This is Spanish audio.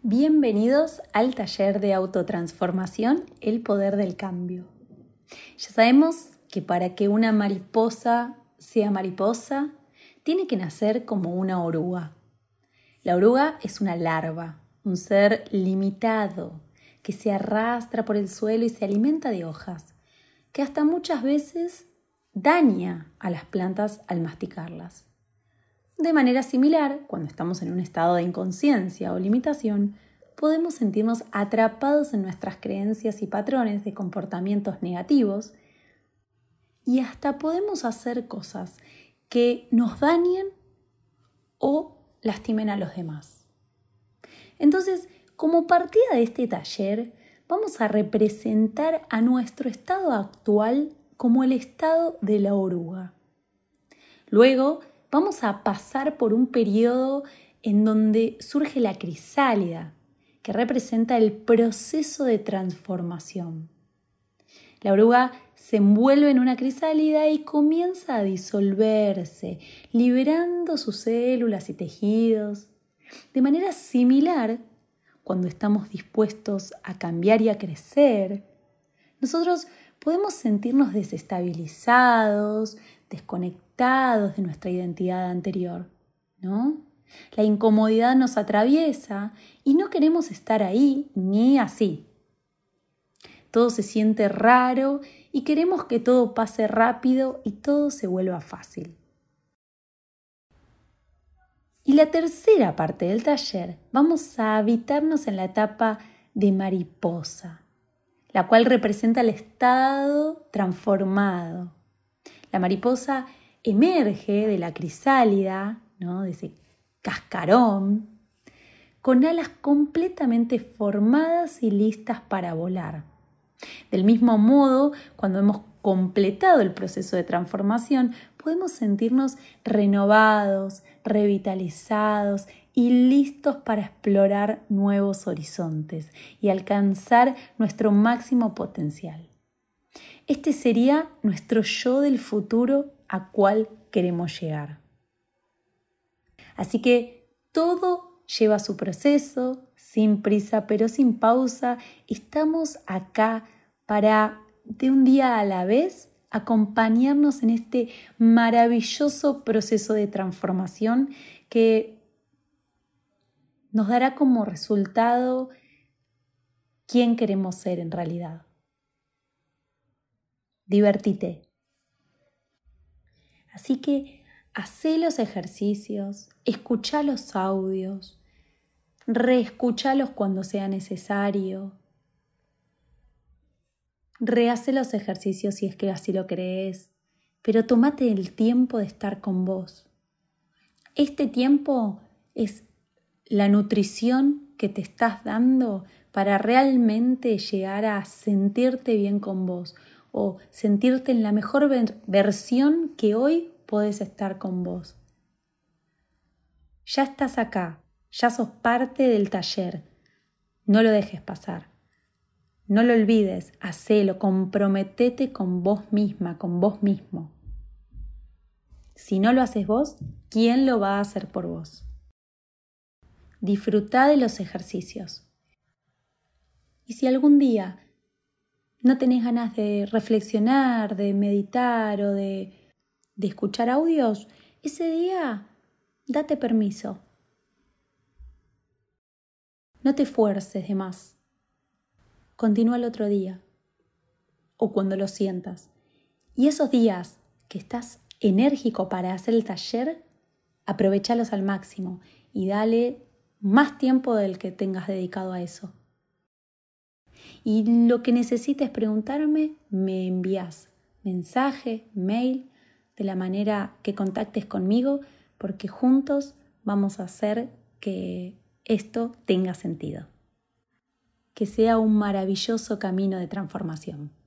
Bienvenidos al taller de autotransformación, el poder del cambio. Ya sabemos que para que una mariposa sea mariposa, tiene que nacer como una oruga. La oruga es una larva, un ser limitado, que se arrastra por el suelo y se alimenta de hojas, que hasta muchas veces daña a las plantas al masticarlas. De manera similar, cuando estamos en un estado de inconsciencia o limitación, podemos sentirnos atrapados en nuestras creencias y patrones de comportamientos negativos y hasta podemos hacer cosas que nos dañen o lastimen a los demás. Entonces, como partida de este taller, vamos a representar a nuestro estado actual como el estado de la oruga. Luego, vamos a pasar por un periodo en donde surge la crisálida, que representa el proceso de transformación. La oruga se envuelve en una crisálida y comienza a disolverse, liberando sus células y tejidos. De manera similar, cuando estamos dispuestos a cambiar y a crecer, nosotros podemos sentirnos desestabilizados, desconectados de nuestra identidad anterior, ¿no? La incomodidad nos atraviesa y no queremos estar ahí ni así. Todo se siente raro y queremos que todo pase rápido y todo se vuelva fácil. Y la tercera parte del taller, vamos a habitarnos en la etapa de mariposa, la cual representa el estado transformado. La mariposa emerge de la crisálida, ¿no? De ese cascarón, con alas completamente formadas y listas para volar. Del mismo modo, cuando hemos completado el proceso de transformación, podemos sentirnos renovados, revitalizados y listos para explorar nuevos horizontes y alcanzar nuestro máximo potencial. Este sería nuestro yo del futuro a cual queremos llegar. Así que todo lleva su proceso, sin prisa pero sin pausa. Estamos acá para, de un día a la vez, acompañarnos en este maravilloso proceso de transformación que nos dará como resultado quién queremos ser en realidad. Divertite. Así que hacé los ejercicios, escuchá los audios, reescuchalos cuando sea necesario, rehacé los ejercicios si es que así lo crees, pero tómate el tiempo de estar con vos. Este tiempo es la nutrición que te estás dando para realmente llegar a sentirte bien con vos o sentirte en la mejor versión que hoy podés estar con vos. Ya estás acá, ya sos parte del taller. No lo dejes pasar. No lo olvides, hacelo, comprometete con vos misma, con vos mismo. Si no lo haces vos, ¿quién lo va a hacer por vos? Disfrutá de los ejercicios. Y si algún día no tenés ganas de reflexionar, de meditar o de escuchar audios, ese día date permiso. No te fuerces de más. Continúa el otro día o cuando lo sientas. Y esos días que estás enérgico para hacer el taller, aprovechalos al máximo y dale más tiempo del que tengas dedicado a eso. Y lo que necesites preguntarme, me envías mensaje, mail, de la manera que contactes conmigo, porque juntos vamos a hacer que esto tenga sentido. Que sea un maravilloso camino de transformación.